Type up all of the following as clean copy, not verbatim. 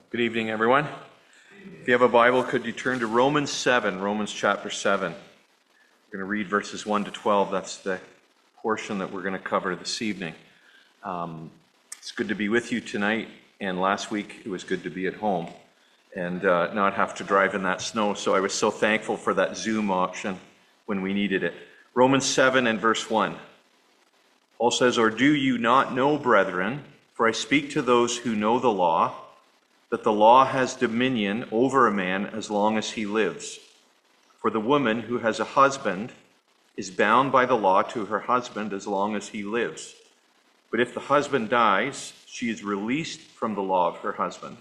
Good evening, everyone. If you have a Bible, could you turn to Romans chapter 7. We're going to read verses 1 to 12. That's the portion that we're going to cover this evening. It's good to be with you tonight, and last week it was good to be at home and not have to drive in that snow. So I was so thankful for that Zoom option when we needed it. Romans 7 and verse 1. Paul says, "Or do you not know, brethren, for I speak to those who know the law, that the law has dominion over a man as long as he lives. For the woman who has a husband is bound by the law to her husband as long as he lives. But if the husband dies, she is released from the law of her husband.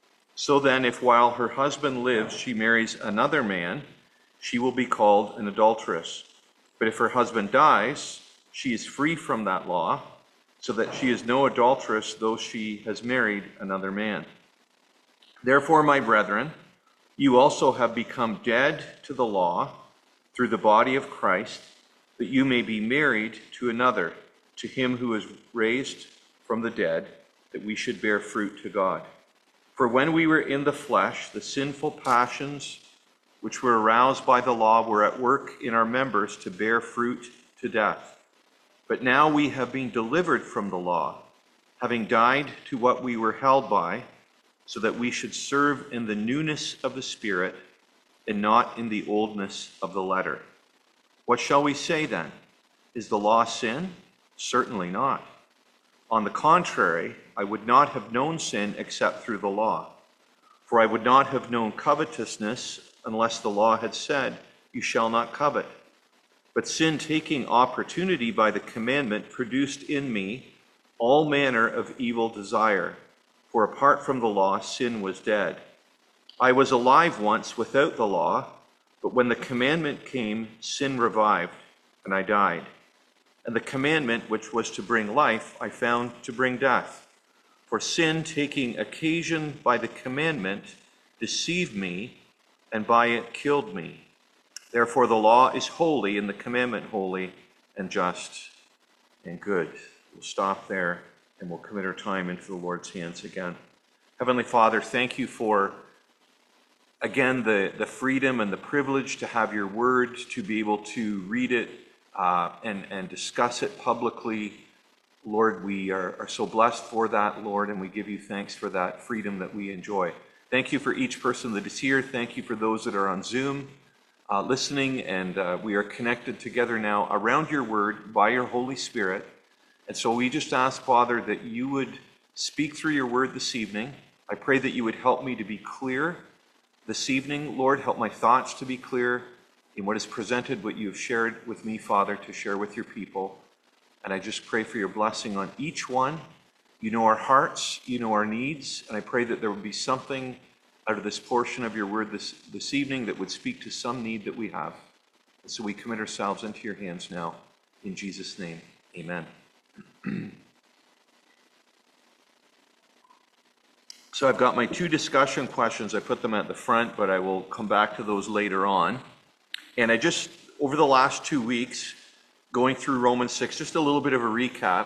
So then, if while her husband lives she marries another man, she will be called an adulteress. But if her husband dies, she is free from that law, so that she is no adulteress, though she has married another man. Therefore, my brethren, you also have become dead to the law through the body of Christ, that you may be married to another, to him who is raised from the dead, that we should bear fruit to God. For when we were in the flesh, the sinful passions which were aroused by the law were at work in our members to bear fruit to death. But now we have been delivered from the law, having died to what we were held by, so that we should serve in the newness of the Spirit and not in the oldness of the letter. What shall we say then? Is the law sin? Certainly not. On the contrary, I would not have known sin except through the law. For I would not have known covetousness unless the law had said, 'You shall not covet.' But sin, taking opportunity by the commandment, produced in me all manner of evil desire. For apart from the law, sin was dead. I was alive once without the law, but when the commandment came, sin revived, and I died. And the commandment, which was to bring life, I found to bring death. For sin, taking occasion by the commandment, deceived me, and by it killed me. Therefore the law is holy, and the commandment holy, and just, and good." We'll stop there, and we'll commit our time into the Lord's hands again. Heavenly Father, thank you for, again, the freedom and the privilege to have your word, to be able to read it and discuss it publicly. Lord, we are so blessed for that, Lord, and we give you thanks for that freedom that we enjoy. Thank you for each person that is here. Thank you for those that are on Zoom listening, and we are connected together now around your word by your Holy Spirit. And so we just ask, Father, that you would speak through your word this evening. I pray that you would help me to be clear this evening. Lord, help my thoughts to be clear in what is presented, what you have shared with me, Father, to share with your people. And I just pray for your blessing on each one. You know our hearts, you know our needs, and I pray that there would be something out of this portion of your word this evening that would speak to some need that we have. And so we commit ourselves into your hands now. In Jesus' name, amen. So I've got my two discussion questions. I put them at the front, but I will come back to those later on. And I just, over the last 2 weeks, going through Romans 6, just a little bit of a recap.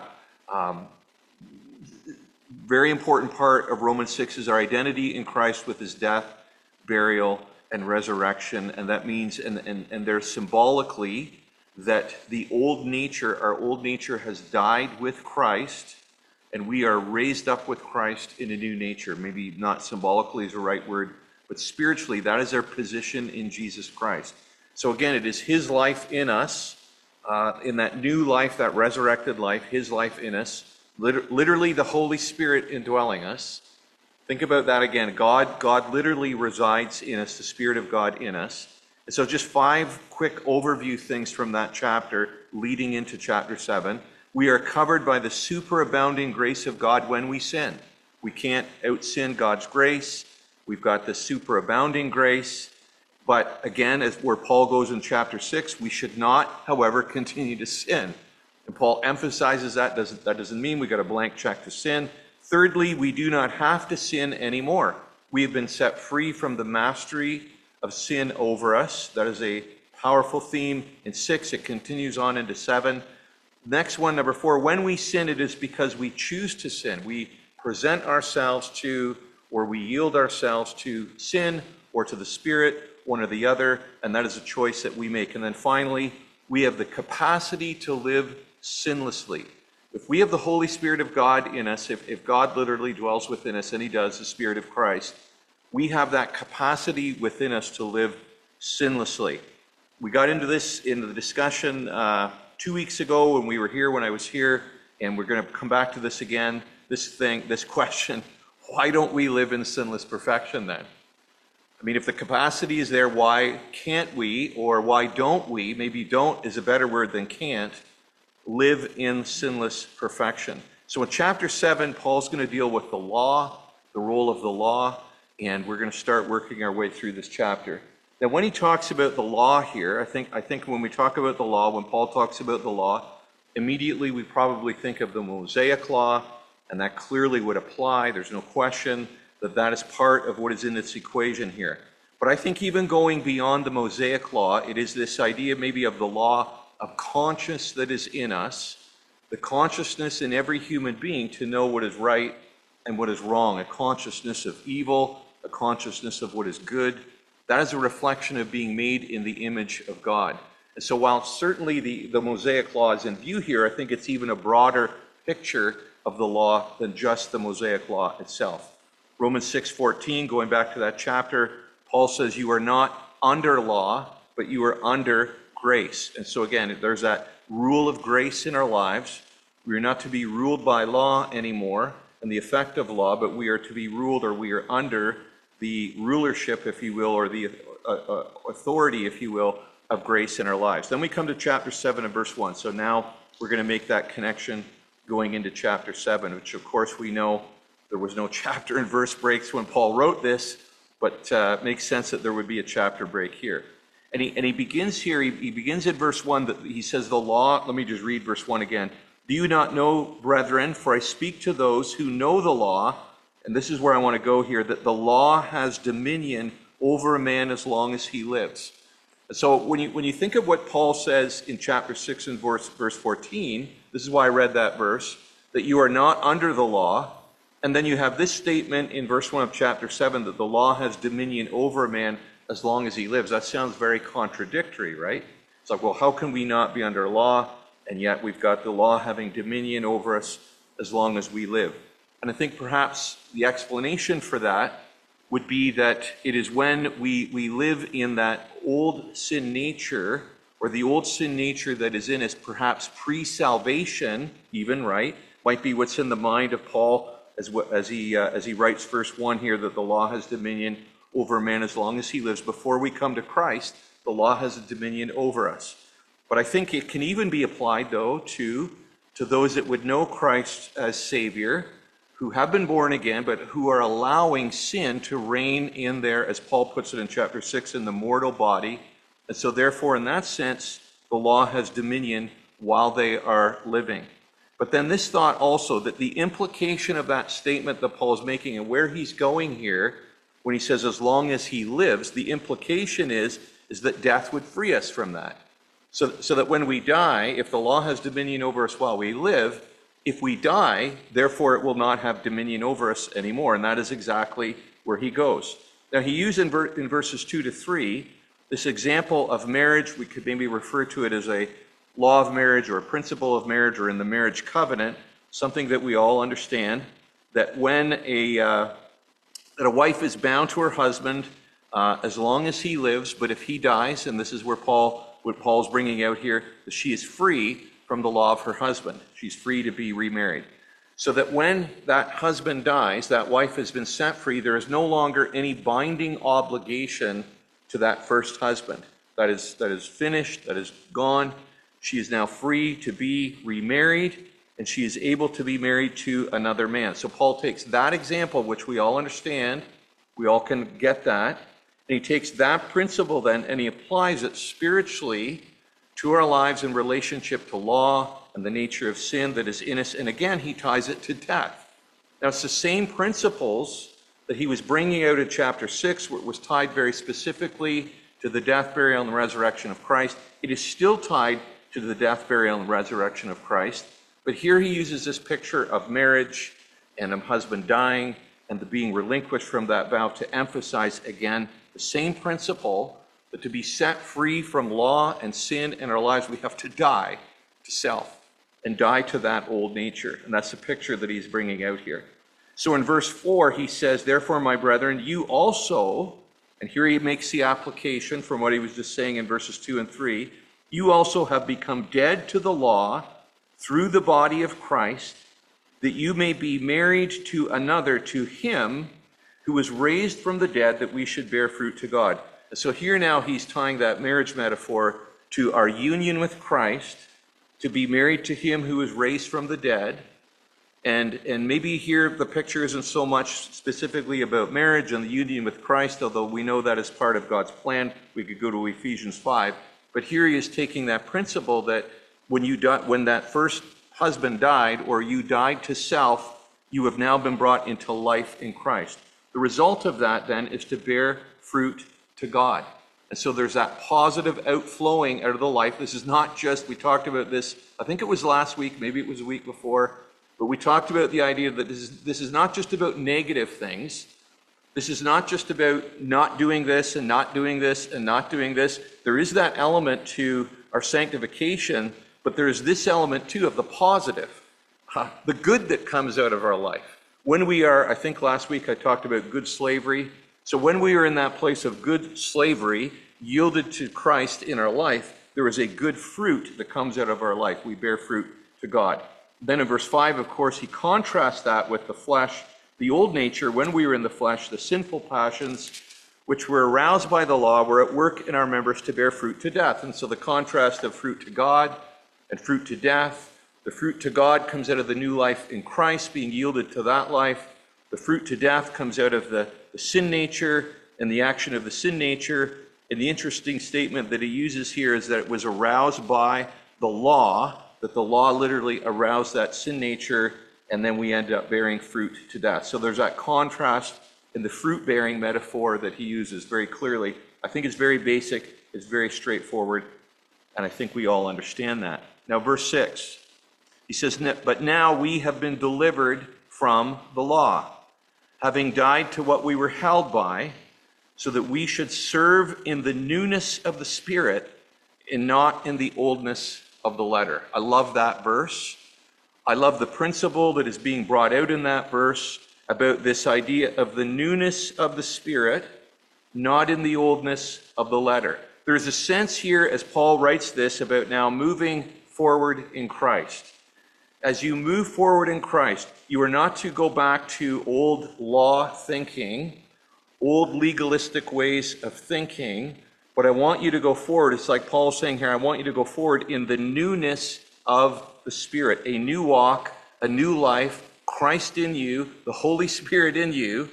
Very important part of Romans 6 is our identity in Christ with his death, burial, and resurrection. And that means, and there's symbolically, that the old nature, our old nature has died with Christ, and we are raised up with Christ in a new nature. Maybe not symbolically is the right word, but spiritually, that is our position in Jesus Christ. So again, it is his life in us, in that new life, that resurrected life, his life in us, literally the Holy Spirit indwelling us. Think about that again. God literally resides in us, the Spirit of God in us. And so just 5 quick overview things from that chapter leading into chapter 7. We are covered by the superabounding grace of God when we sin. We can't out-sin God's grace. We've got the superabounding grace. But again, as where Paul goes in chapter 6, we should not, however, continue to sin. And Paul emphasizes that. That doesn't mean we got a blank check to sin. Thirdly, we do not have to sin anymore. We have been set free from the mastery of sin over us. That is a powerful theme in 6. It continues on into 7. Next one, number 4, when we sin, it is because we choose to sin. We present ourselves to or we yield ourselves to sin or to the Spirit, one or the other, and that is a choice that we make. And then finally, we have the capacity to live sinlessly. If we have the Holy Spirit of God in us, if God literally dwells within us, and he does, the Spirit of Christ, we have that capacity within us to live sinlessly. We got into this in the discussion 2 weeks ago when I was here, and we're going to come back to this again, this question, why don't we live in sinless perfection then? I mean, if the capacity is there, why can't we, or why don't we, maybe don't is a better word than can't, live in sinless perfection? So in chapter 7, Paul's going to deal with the law, the role of the law, and we're going to start working our way through this chapter. Now, when he talks about the law here, I think when we talk about the law, when Paul talks about the law, immediately we probably think of the Mosaic law, and that clearly would apply. There's no question that that is part of what is in this equation here. But I think even going beyond the Mosaic law, it is this idea maybe of the law of conscience that is in us, the consciousness in every human being to know what is right and what is wrong, a consciousness of evil, a consciousness of what is good. That is a reflection of being made in the image of God. And so while certainly the Mosaic law is in view here, I think it's even a broader picture of the law than just the Mosaic law itself. Romans 6:14, going back to that chapter, Paul says you are not under law, but you are under grace. And so again, there's that rule of grace in our lives. We are not to be ruled by law anymore and the effect of law, but we are to be ruled, or we are under the rulership, if you will, or the authority, if you will, of grace in our lives. Then we come to chapter 7 and verse 1. So now we're going to make that connection going into chapter 7, which of course we know there was no chapter and verse breaks when Paul wrote this, but it makes sense that there would be a chapter break here. And he begins here, he begins in verse 1, that he says the law, let me just read verse 1 again. Do you not know, brethren, for I speak to those who know the law, and this is where I want to go here, that the law has dominion over a man as long as he lives. So when you think of what Paul says in chapter 6 and verse 14, this is why I read that verse, that you are not under the law, and then you have this statement in verse 1 of chapter 7 that the law has dominion over a man as long as he lives. That sounds very contradictory, right? It's like, well, how can we not be under law, and yet we've got the law having dominion over us as long as we live? And I think perhaps the explanation for that would be that it is when we live in that old sin nature, or the old sin nature that is in us, perhaps pre-salvation even, right? Might be what's in the mind of Paul as he writes verse 1 here, that the law has dominion over a man as long as he lives. Before we come to Christ, the law has a dominion over us. But I think it can even be applied, though, to those that would know Christ as Savior, who have been born again, but who are allowing sin to reign in their, as Paul puts it in chapter 6, in the mortal body. And so therefore, in that sense, the law has dominion while they are living. But then this thought also, that the implication of that statement that Paul is making, and where he's going here, when he says as long as he lives, the implication is that death would free us from that. So that when we die, if the law has dominion over us while we live, if we die, therefore it will not have dominion over us anymore. And that is exactly where he goes. Now he used in verses 2 to 3 this example of marriage. We could maybe refer to it as a law of marriage or a principle of marriage, or in the marriage covenant, something that we all understand, that when a wife is bound to her husband as long as he lives, but if he dies, and this is where what Paul's bringing out here, that she is free from the law of her husband. She's free to be remarried. So that when that husband dies, that wife has been set free, there is no longer any binding obligation to that first husband. That is finished, that is gone. She is now free to be remarried, and she is able to be married to another man. So Paul takes that example, which we all understand, we all can get that, and he takes that principle then and he applies it spiritually to our lives in relationship to law and the nature of sin that is in us. And again, he ties it to death. Now, it's the same principles that he was bringing out in chapter 6, where it was tied very specifically to the death, burial, and resurrection of Christ. It is still tied to the death, burial, and resurrection of Christ. But here he uses this picture of marriage and a husband dying and the being relinquished from that vow to emphasize again the same principle that to be set free from law and sin in our lives, we have to die to self and die to that old nature. And that's the picture that he's bringing out here. So in verse 4, he says, "Therefore, my brethren, you also," and here he makes the application from what he was just saying in verses 2 and 3, "you also have become dead to the law through the body of Christ, that you may be married to another, to him who was raised from the dead, that we should bear fruit to God." And so here now he's tying that marriage metaphor to our union with Christ, to be married to him who was raised from the dead. And maybe here the picture isn't so much specifically about marriage and the union with Christ, although we know that is part of God's plan. We could go to Ephesians 5. But here he is taking that principle that when that first husband died, or you died to self, you have now been brought into life in Christ. The result of that then is to bear fruit to God. And so there's that positive outflowing out of the life. This is not just, we talked about this, I think it was last week, maybe it was a week before, but we talked about the idea that this is not just about negative things. This is not just about not doing this and not doing this and not doing this. There is that element to our sanctification, but there is this element too of the positive, the good that comes out of our life. When we are, I think last week I talked about good slavery. So when we are in that place of good slavery, yielded to Christ in our life, there is a good fruit that comes out of our life. We bear fruit to God. Then in verse 5, of course, he contrasts that with the flesh, the old nature. When we were in the flesh, the sinful passions, which were aroused by the law, were at work in our members to bear fruit to death. And so the contrast of fruit to God and fruit to death. The fruit to God comes out of the new life in Christ, being yielded to that life. The fruit to death comes out of the sin nature and the action of the sin nature. And the interesting statement that he uses here is that it was aroused by the law, that the law literally aroused that sin nature, and then we end up bearing fruit to death. So there's that contrast in the fruit-bearing metaphor that he uses very clearly. I think it's very basic, it's very straightforward, and I think we all understand that. Now, verse 6, he says, "But now we have been delivered from the law, having died to what we were held by, so that we should serve in the newness of the Spirit and not in the oldness of the letter." I love that verse. I love the principle that is being brought out in that verse about this idea of the newness of the Spirit, not in the oldness of the letter. There's a sense here, as Paul writes this, about now moving forward in Christ. As you move forward in Christ, you are not to go back to old law thinking, old legalistic ways of thinking. But I want you to go forward. It's like Paul's saying here, I want you to go forward in the newness of the Spirit, a new walk, a new life, Christ in you, the Holy Spirit in you.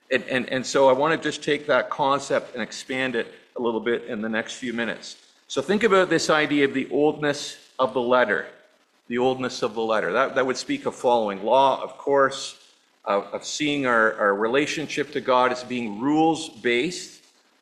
And so I want to just take that concept and expand it a little bit in the next few minutes. So think about this idea of the oldness of the letter. The oldness of the letter. That would speak of following law, of course, of seeing our relationship to God as being rules-based,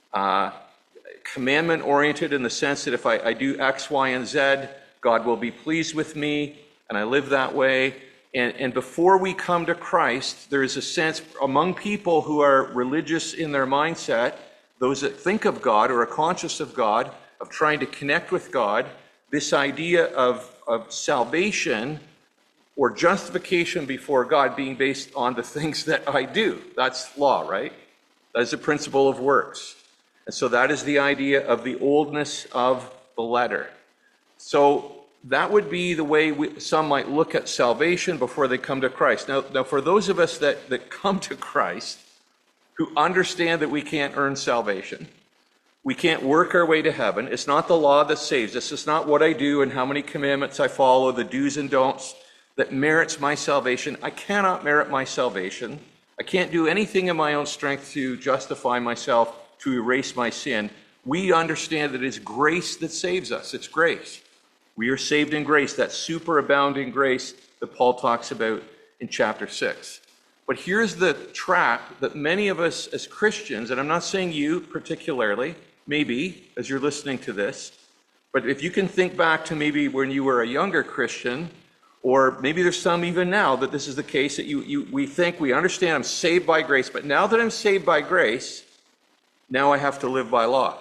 commandment-oriented in the sense that if I do X, Y, and Z, God will be pleased with me, and I live that way. And before we come to Christ, there is a sense among people who are religious in their mindset, those that think of God or are conscious of God, of trying to connect with God, this idea of salvation or justification before God being based on the things that I do. That's law, right? That is the principle of works. And so that is the idea of the oldness of the letter. So that would be the way some might look at salvation before they come to Christ. Now for those of us that come to Christ, who understand that we can't earn salvation, we can't work our way to heaven. It's not the law that saves us. It's not what I do and how many commandments I follow, the do's and don'ts, that merits my salvation. I cannot merit my salvation. I can't do anything in my own strength to justify myself, to erase my sin. We understand that it's grace that saves us. It's grace. We are saved in grace, that superabounding grace that Paul talks about in chapter 6. But here's the trap that many of us as Christians, and I'm not saying you particularly, maybe as you're listening to this, but if you can think back to maybe when you were a younger Christian, Or maybe there's some even now that this is the case, that we think, we understand I'm saved by grace, but now that I'm saved by grace, now I have to live by law.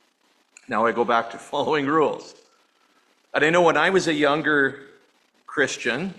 Now I go back to following rules. And I know when I was a younger Christian,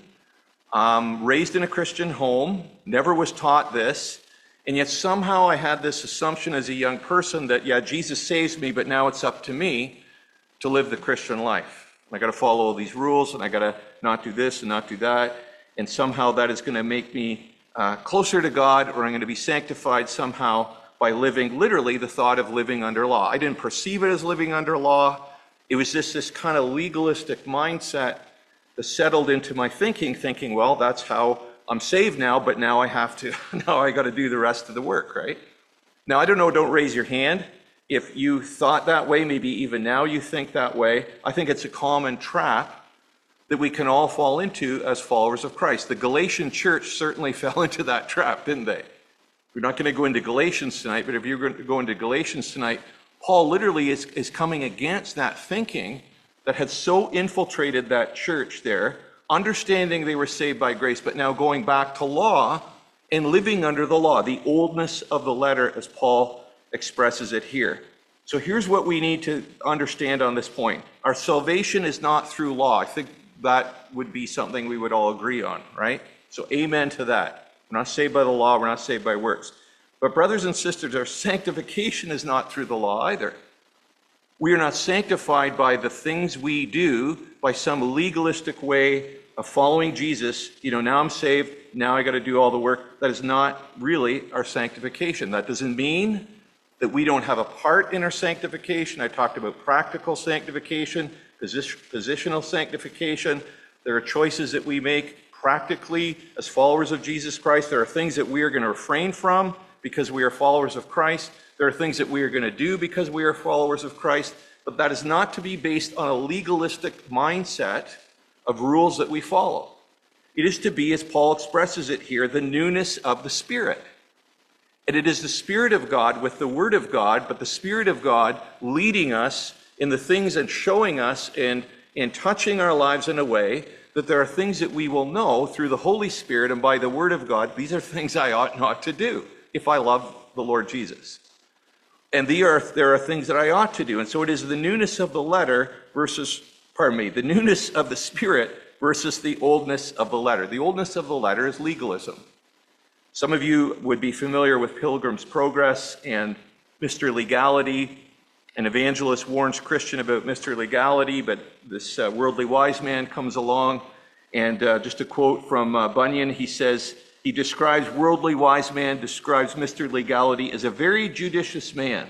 raised in a Christian home, never was taught this, and yet somehow I had this assumption as a young person that, yeah, Jesus saves me, but now it's up to me to live the Christian life. I got to follow all these rules, and I got to not do this and not do that, and somehow that is going to make me closer to God, or I'm going to be sanctified somehow by living, literally the thought of living under law. I didn't perceive it as living under law. It was just this kind of legalistic mindset that settled into my thinking, well, that's how I'm saved now, but now I got to do the rest of the work, right? Now, I don't know, don't raise your hand if you thought that way, maybe even now you think that way. I think it's a common trap that we can all fall into as followers of Christ. The Galatian church certainly fell into that trap, didn't they? We're not going to go into Galatians tonight, but if you're going to go into Galatians tonight, Paul literally is coming against that thinking that had so infiltrated that church there, understanding they were saved by grace, but now going back to law and living under the law, the oldness of the letter, as Paul expresses it here. So here's what we need to understand on this point. Our salvation is not through law. I think that would be something we would all agree on, right? So amen to that. We're not saved by the law, we're not saved by works. But brothers and sisters, our sanctification is not through the law either. We are not sanctified by the things we do, by some legalistic way of following Jesus. Now I'm saved, now I got to do all the work. That is not really our sanctification. That doesn't mean that we don't have a part in our sanctification. I talked about practical sanctification, positional sanctification. There are choices that we make practically as followers of Jesus Christ. There are things that we are going to refrain from because we are followers of Christ. There are things that we are going to do because we are followers of Christ. But that is not to be based on a legalistic mindset of rules that we follow. It is to be, as Paul expresses it here, the newness of the Spirit. And it is the Spirit of God with the Word of God, but the Spirit of God leading us in the things and showing us and touching our lives in a way that there are things that we will know through the Holy Spirit and by the Word of God. These are things I ought not to do if I love the Lord Jesus. And there are things that I ought to do. And so it is the newness of the letter the newness of the Spirit versus the oldness of the letter. The oldness of the letter is legalism. Some of you would be familiar with Pilgrim's Progress and Mr. Legality. An evangelist warns Christian about Mr. Legality, but this worldly wise man comes along, and just a quote from Bunyan, he says, worldly wise man describes Mr. Legality as a very judicious man,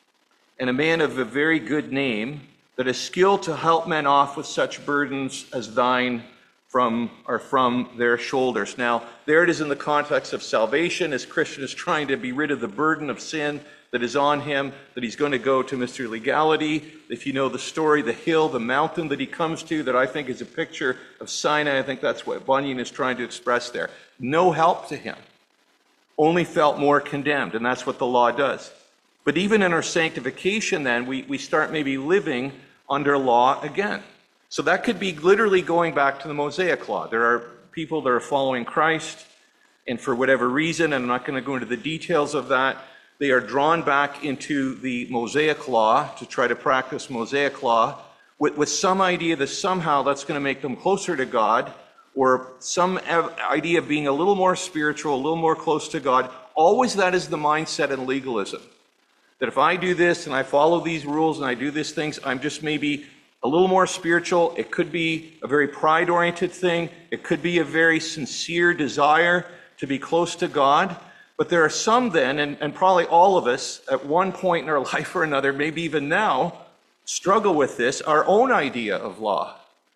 and a man of a very good name, that is skilled to help men off with such burdens as thine from their shoulders. Now, there it is in the context of salvation, as Christian is trying to be rid of the burden of sin that is on him, that he's going to go to Mr. Legality. If you know the story, the hill, the mountain that he comes to, that I think is a picture of Sinai, I think that's what Bunyan is trying to express there. No help to him. Only felt more condemned, and that's what the law does. But even in our sanctification then, we start maybe living under law again. So that could be literally going back to the Mosaic law. There are people that are following Christ, and for whatever reason, and I'm not going to go into the details of that, they are drawn back into the Mosaic law to try to practice Mosaic law with some idea that somehow that's going to make them closer to God, or some idea of being a little more spiritual, a little more close to God. Always that is the mindset in legalism. That if I do this and I follow these rules and I do these things, I'm just maybe a little more spiritual. It could be a very pride-oriented thing. It could be a very sincere desire to be close to God. But there are some then, and probably all of us at one point in our life or another, maybe even now, struggle with this, our own idea of law.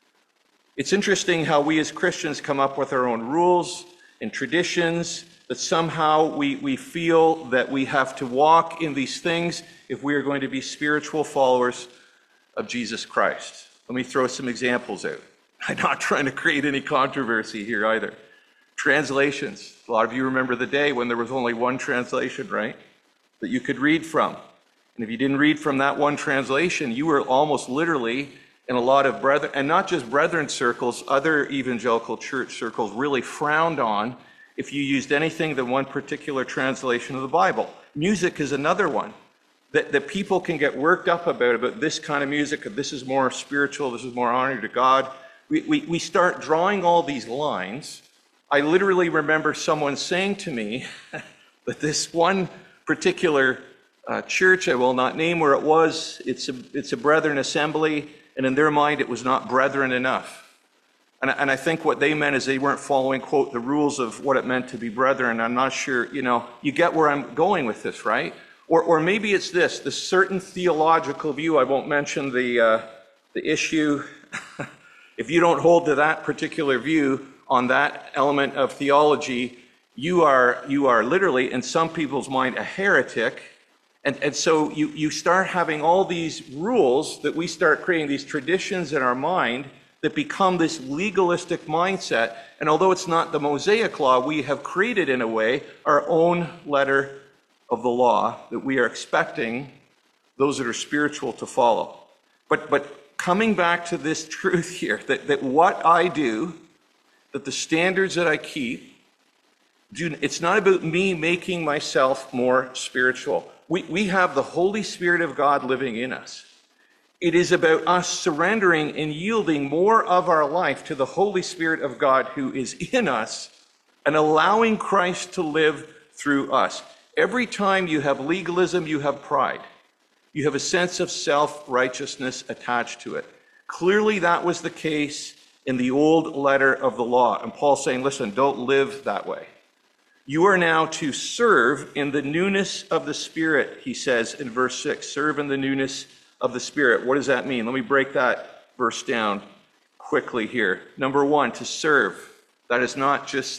It's interesting how we as Christians come up with our own rules and traditions, that somehow we feel that we have to walk in these things if we are going to be spiritual followers of Jesus Christ. Let me throw some examples out. I'm not trying to create any controversy here either. Translations. A lot of you remember the day when there was only one translation, right? That you could read from. And if you didn't read from that one translation, you were almost literally in a lot of brethren, and not just brethren circles, other evangelical church circles really frowned on if you used anything than one particular translation of the Bible. Music is another one that people can get worked up about this kind of music, this is more spiritual, this is more honor to God. We start drawing all these lines. I literally remember someone saying to me that this one particular church, I will not name where it was, it's a brethren assembly, and in their mind it was not brethren enough. And I think what they meant is they weren't following, quote, the rules of what it meant to be brethren. I'm not sure, you get where I'm going with this, right? Or maybe it's this certain theological view. I won't mention the issue. If you don't hold to that particular view on that element of theology, you are literally, in some people's mind, a heretic. And so you start having all these rules that we start creating, these traditions in our mind that become this legalistic mindset. And although it's not the Mosaic law, we have created, in a way, our own letter of the law that we are expecting those that are spiritual to follow. But coming back to this truth here, that what I do, that the standards that I keep, it's not about me making myself more spiritual. We have the Holy Spirit of God living in us. It is about us surrendering and yielding more of our life to the Holy Spirit of God who is in us and allowing Christ to live through us. Every time you have legalism, you have pride. You have a sense of self-righteousness attached to it. Clearly, that was the case in the old letter of the law. And Paul's saying, listen, don't live that way. You are now to serve in the newness of the Spirit, he says in verse 6. Serve in the newness of the Spirit. What does that mean? Let me break that verse down quickly here. Number one, to serve. That is not just,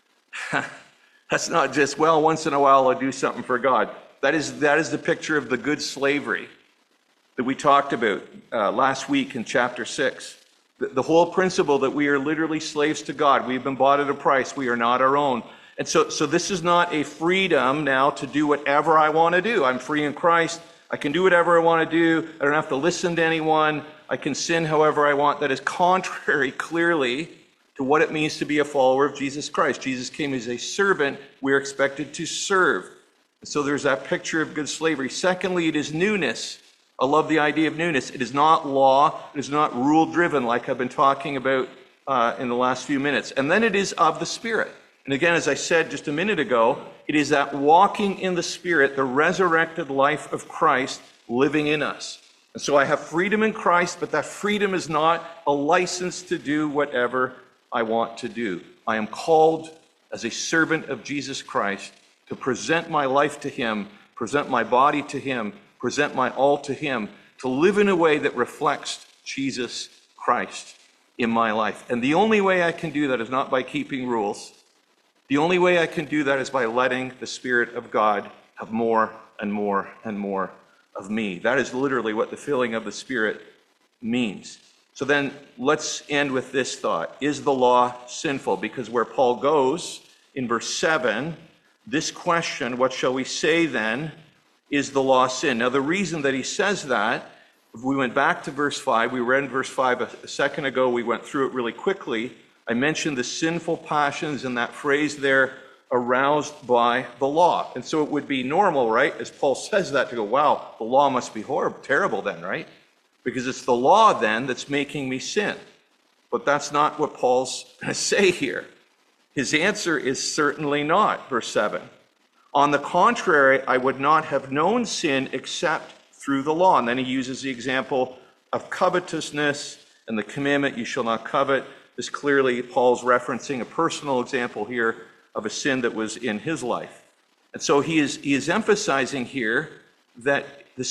well, once in a while I'll do something for God. That is the picture of the good slavery that we talked about last week in chapter 6. The whole principle that we are literally slaves to God. We've been bought at a price. We are not our own. And so this is not a freedom now to do whatever I want to do. I'm free in Christ. I can do whatever I want to do. I don't have to listen to anyone. I can sin however I want. That is contrary, clearly, to what it means to be a follower of Jesus Christ. Jesus came as a servant. We're expected to serve. So there's that picture of good slavery. Secondly, it is newness. I love the idea of newness. It is not law. It is not rule-driven like I've been talking about in the last few minutes. And then it is of the Spirit. And again, as I said just a minute ago, it is that walking in the Spirit, the resurrected life of Christ living in us. And so I have freedom in Christ, but that freedom is not a license to do whatever I want to do. I am called as a servant of Jesus Christ to present my life to Him, present my body to Him, present my all to Him, to live in a way that reflects Jesus Christ in my life. And the only way I can do that is not by keeping rules. The only way I can do that is by letting the Spirit of God have more and more and more of me. That is literally what the filling of the Spirit means. So then let's end with this thought. Is the law sinful? Because where Paul goes in verse 7, this question, what shall we say then? Is the law sin? Now the reason that he says that, if we went back to verse 5, we read in verse 5 a second ago, we went through it really quickly. I mentioned the sinful passions in that phrase there, aroused by the law. And so it would be normal, right, as Paul says that, to go, wow, the law must be horrible, terrible then, right? Because it's the law then that's making me sin. But that's not what Paul's going to say here. His answer is certainly not, verse 7. On the contrary, I would not have known sin except through the law. And then he uses the example of covetousness and the commandment, you shall not covet. This clearly, Paul's referencing a personal example here of a sin that was in his life. And so he is emphasizing here that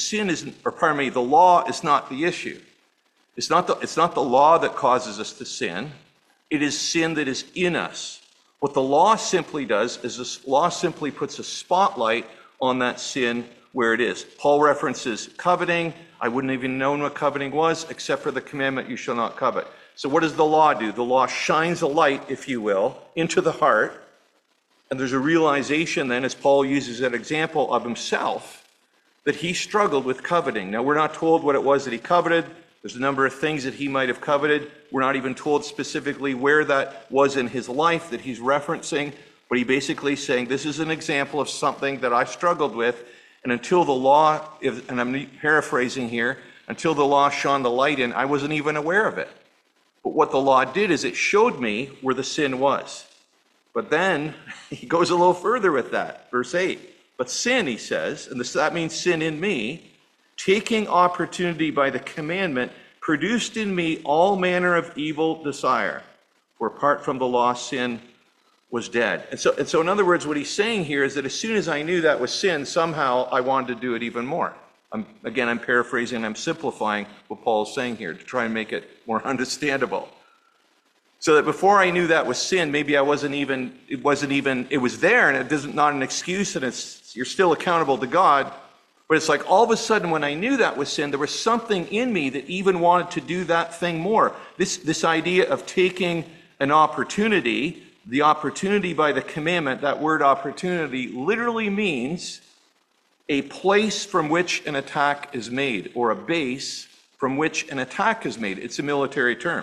the law is not the issue. It's not the law that causes us to sin. It is sin that is in us. What the law simply does is the law simply puts a spotlight on that sin where it is. Paul references coveting. I wouldn't even known what coveting was except for the commandment, you shall not covet. So what does the law do? The law shines a light, if you will, into the heart. And there's a realization then, as Paul uses that example of himself, that he struggled with coveting. Now, we're not told what it was that he coveted. There's a number of things that he might have coveted. We're not even told specifically where that was in his life that he's referencing, but he basically saying, this is an example of something that I struggled with, and until the law, and I'm paraphrasing here, until the law shone the light in, I wasn't even aware of it. But what the law did is it showed me where the sin was. But then he goes a little further with that. Verse 8, but sin, he says, and that means sin in me, taking opportunity by the commandment, produced in me all manner of evil desire. For apart from the law, sin was dead. And so in other words, what he's saying here is that as soon as I knew that was sin, somehow I wanted to do it even more. I'm paraphrasing, I'm simplifying what Paul's saying here to try and make it more understandable. So that before I knew that was sin, maybe it was there, and it isn't not an excuse, and you're still accountable to God. But it's like all of a sudden when I knew that was sin, there was something in me that even wanted to do that thing more. This idea of taking an opportunity, the opportunity by the commandment, that word opportunity literally means a place from which an attack is made, or a base from which an attack is made. It's a military term.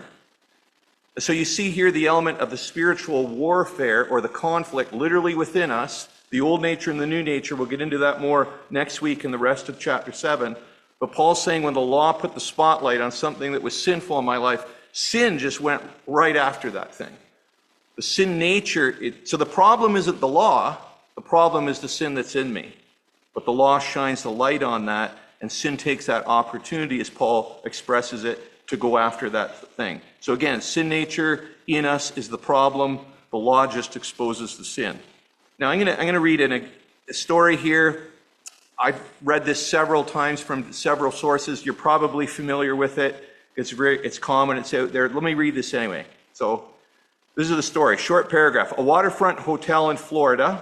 So you see here the element of the spiritual warfare or the conflict literally within us, the old nature and the new nature. We'll get into that more next week in the rest of chapter 7. But Paul's saying when the law put the spotlight on something that was sinful in my life, sin just went right after that thing. The sin nature, so the problem isn't the law, the problem is the sin that's in me. But the law shines the light on that, and sin takes that opportunity, as Paul expresses it, to go after that thing. So again, sin nature in us is the problem. The law just exposes the sin. Now I'm going to read a story here. I've read this several times from several sources. You're probably familiar with it. It's common. It's out there. Let me read this anyway. So this is the story. Short paragraph. A waterfront hotel in Florida,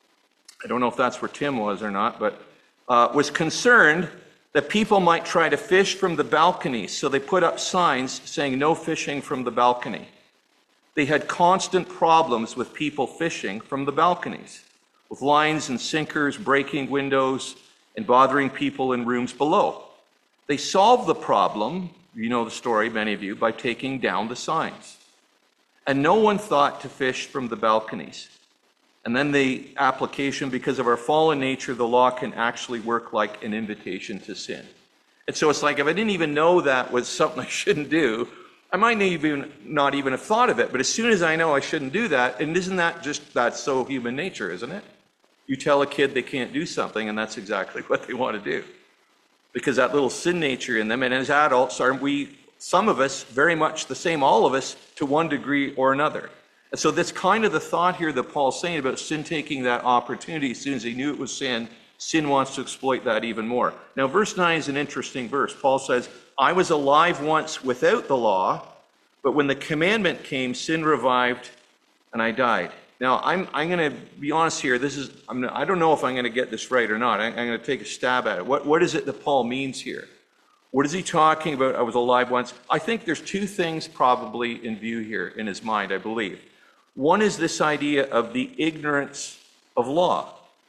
I don't know if that's where Tim was or not, but was concerned that people might try to fish from the balconies. So they put up signs saying no fishing from the balcony. They had constant problems with people fishing from the balconies, with lines and sinkers breaking windows and bothering people in rooms below. They solved the problem, you know the story, many of you, by taking down the signs. And no one thought to fish from the balconies. And then the application, because of our fallen nature, the law can actually work like an invitation to sin. And so it's like if I didn't even know that was something I shouldn't do, I might not even have thought of it. But as soon as I know I shouldn't do that, and isn't that that's so human nature, isn't it? You tell a kid they can't do something, and that's exactly what they want to do. Because that little sin nature in them, and as adults, some of us, very much the same, all of us, to one degree or another. And so that's kind of the thought here that Paul's saying about sin taking that opportunity. As soon as he knew it was sin, sin wants to exploit that even more. Now, verse 9 is an interesting verse. Paul says, I was alive once without the law, but when the commandment came, sin revived and I died. Now, I'm going to be honest here. I don't know if I'm going to get this right or not. I'm going to take a stab at it. What is it that Paul means here? What is he talking about? I was alive once. I think there's two things probably in view here in his mind, I believe. One is this idea of the ignorance of law.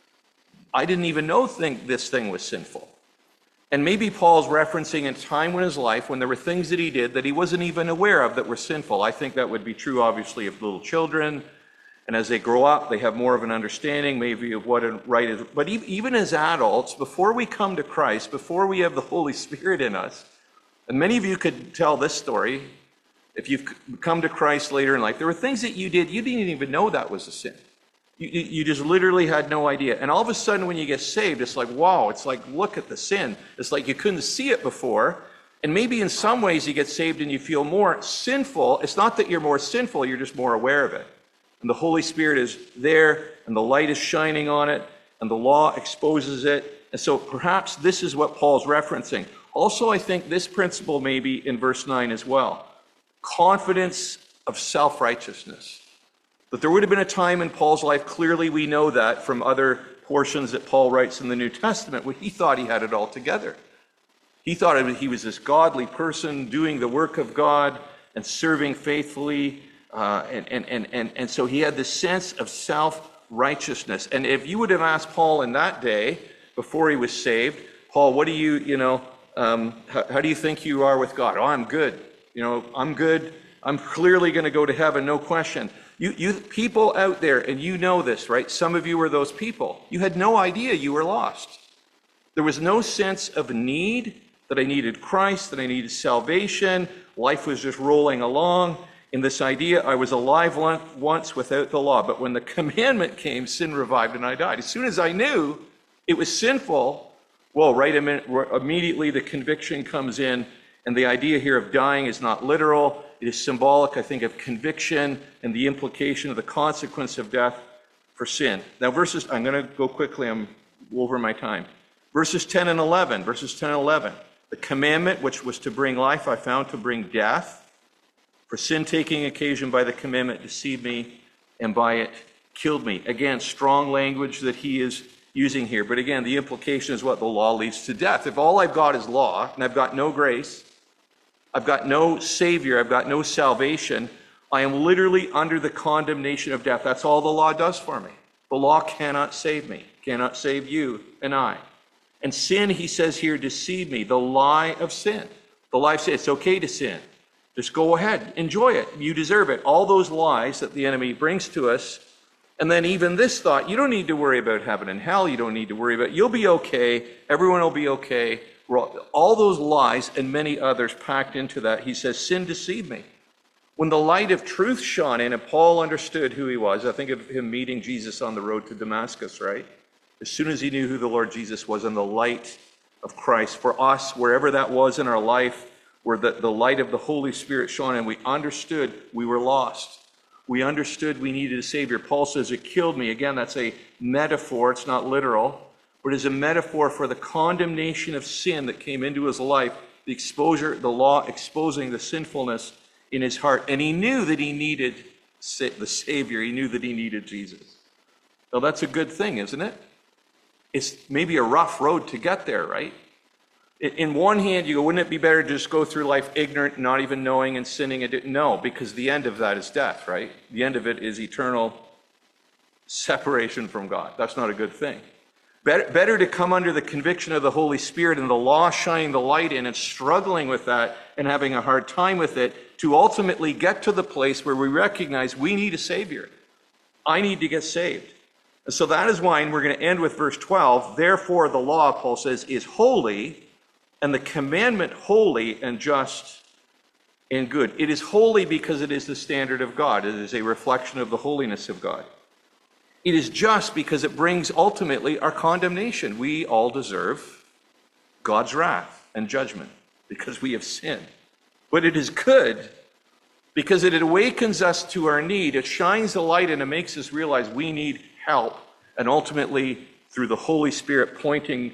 I didn't even think this thing was sinful. And maybe Paul's referencing a time in his life when there were things that he did that he wasn't even aware of that were sinful. I think that would be true, obviously, of little children. And as they grow up, they have more of an understanding maybe of what a right is. But even as adults, before we come to Christ, before we have the Holy Spirit in us, and many of you could tell this story, if you've come to Christ later in life, there were things that you did, you didn't even know that was a sin. You just literally had no idea. And all of a sudden when you get saved, it's like, wow, it's like, look at the sin. It's like you couldn't see it before. And maybe in some ways you get saved and you feel more sinful. It's not that you're more sinful, you're just more aware of it. And the Holy Spirit is there, and the light is shining on it, and the law exposes it. And so perhaps this is what Paul's referencing. Also, I think this principle may be in verse 9 as well. Confidence of self-righteousness. That there would have been a time in Paul's life, clearly we know that from other portions that Paul writes in the New Testament, where he thought he had it all together. He thought he was this godly person doing the work of God and serving faithfully. And so he had this sense of self-righteousness. And if you would have asked Paul in that day, before he was saved, Paul, what do you How do you think you are with God? Oh, I'm good. I'm good. I'm clearly going to go to heaven, no question. You people out there, and you know this, right? Some of you were those people. You had no idea you were lost. There was no sense of need, that I needed Christ, that I needed salvation. Life was just rolling along. In this idea, I was alive once without the law. But when the commandment came, sin revived and I died. As soon as I knew it was sinful, well, immediately the conviction comes in. And the idea here of dying is not literal. It is symbolic, I think, of conviction and the implication of the consequence of death for sin. Now, I'm going to go quickly. I'm over my time. Verses 10 and 11. The commandment, which was to bring life, I found to bring death. For sin taking occasion by the commandment deceived me, and by it killed me. Again, strong language that he is using here. But again, the implication is what? The law leads to death. If all I've got is law, and I've got no grace, I've got no Savior, I've got no salvation, I am literally under the condemnation of death. That's all the law does for me. The law cannot save me, cannot save you and I. And sin, he says here, deceived me. The lie of sin. The lie of sin. It's okay to sin. Just go ahead, enjoy it. You deserve it. All those lies that the enemy brings to us. And then even this thought, you don't need to worry about heaven and hell. You don't need to worry about, you'll be okay. Everyone will be okay. All those lies and many others packed into that. He says, sin deceived me. When the light of truth shone in and Paul understood who he was, I think of him meeting Jesus on the road to Damascus, right? As soon as he knew who the Lord Jesus was and the light of Christ, for us, wherever that was in our life, where the light of the Holy Spirit shone and we understood we were lost. We understood we needed a Savior. Paul says it killed me. Again, that's a metaphor. It's not literal. But it is a metaphor for the condemnation of sin that came into his life, the exposure, the law exposing the sinfulness in his heart. And he knew that he needed the Savior. He knew that he needed Jesus. Now, that's a good thing, isn't it? It's maybe a rough road to get there, right? In one hand, you go, wouldn't it be better to just go through life ignorant, not even knowing and sinning? No, because the end of that is death, right? The end of it is eternal separation from God. That's not a good thing. Better to come under the conviction of the Holy Spirit and the law shining the light in and struggling with that and having a hard time with it to ultimately get to the place where we recognize we need a Savior. I need to get saved. And so that is why, and we're going to end with verse 12, therefore the law, Paul says, is holy, and the commandment holy and just and good. It is holy because it is the standard of God. It is a reflection of the holiness of God. It is just because it brings ultimately our condemnation. We all deserve God's wrath and judgment because we have sinned. But it is good because it awakens us to our need. It shines the light and it makes us realize we need help. And ultimately, through the Holy Spirit pointing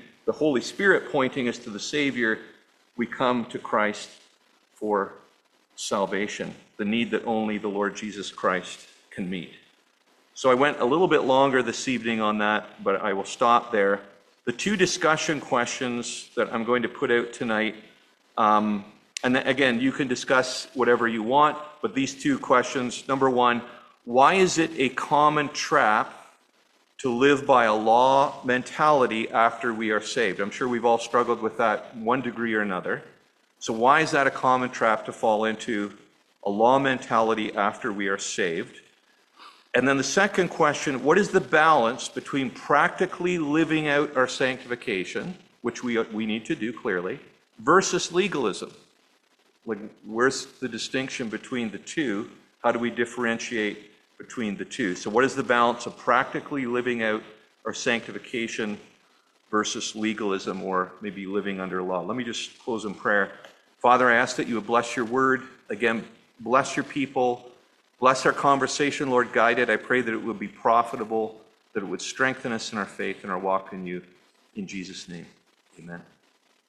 us to the Savior, we come to Christ for salvation, the need that only the Lord Jesus Christ can meet. So I went a little bit longer this evening on that, but I will stop there. The two discussion questions that I'm going to put out tonight, and again, you can discuss whatever you want, but these two questions, number one, why is it a common trap to live by a law mentality after we are saved? I'm sure we've all struggled with that one degree or another. So why is that a common trap to fall into, a law mentality after we are saved? And then the second question, what is the balance between practically living out our sanctification, which we need to do clearly, versus legalism? Like, where's the distinction between the two? How do we differentiate between the two? So what is the balance of practically living out our sanctification versus legalism, or maybe living under law? Let me just close in prayer. Father, I ask that you would bless your word. Again, bless your people. Bless our conversation, Lord, guide it. I pray that it would be profitable, that it would strengthen us in our faith and our walk in you. In Jesus' name, amen.